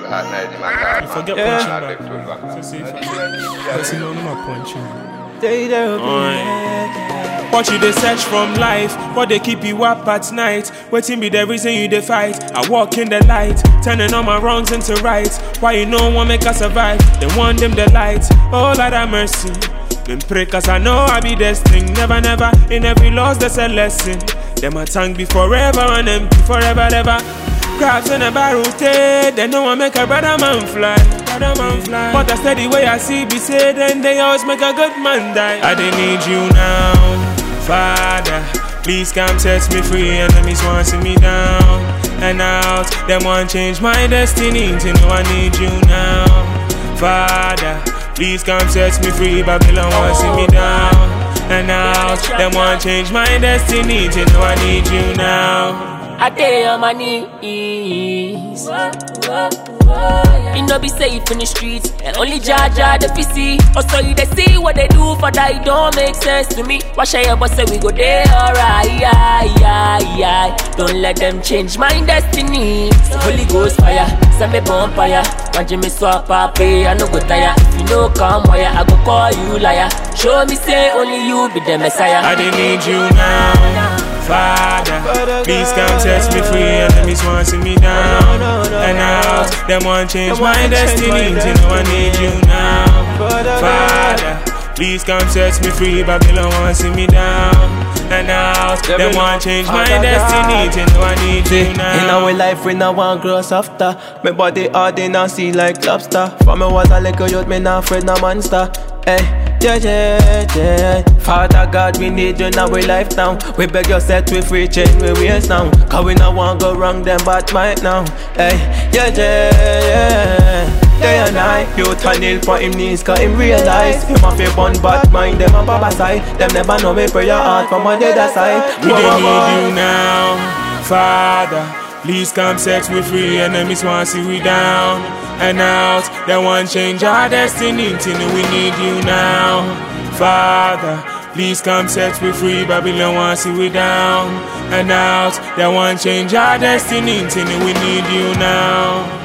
You forget punching back. So see if I know my punching. What you they search from life, what they keep you up at night. Waiting be the reason you they fight. I walk in the light, turning all my wrongs into rights. Why you no one make us survive? They want them the light. Oh Lord have mercy. Been pray cause I know I be destined. Never, never, in every loss there's a lesson. Them my tongue be forever and empty forever, ever. Crabs in a barrel stay, they know I make a brother man fly. But I steady way I see be said, and they always make a good man die. I didn't need you now, Father. Please come set me free, enemies want to see me down and out. Them want change my destiny, to know I need you now, Father. Please come set me free, Babylon want to see me down and out. Them want change my destiny, to know I need you now. I day on my knees. You know be safe in the streets, and only Jaja the PC. Also you they see what they do for that, it don't make sense to me. Why should you say we go there alright? Don't let them change my destiny. So Holy Ghost fire, send me bonfire. Imagine me swap up, I no go tire. If you know come wire, I go call you liar. Show me say only you be the Messiah. I didn't need you now, Father. Please come set me free, enemies want to see me down and out. Them want change my destiny, to know I need you now, Father. Please come set me free, Babylon want to see me down and out. Them want change my destiny, to know I need you now. In our life we now want grow softer. My body hard in a sea like lobster. From me was a little youth, me not afraid no monster. Hey, yeah. Father God, we need you now, we life now. We beg you set we free, change we ways now. Cause we no want go wrong them but might now. Hey, yeah. Day and night, youth and kneel for him knees, cause him realize him a fi bun bad mind, them on Baba side. Them never know me pray your heart from on the other side. We don't need you now, Father. Please come set me free, enemies want to see we down and out. They want change our destiny, till we need you now, Father. Please come set me free, Babylon want to see we down and out. They want change our destiny, till we need you now.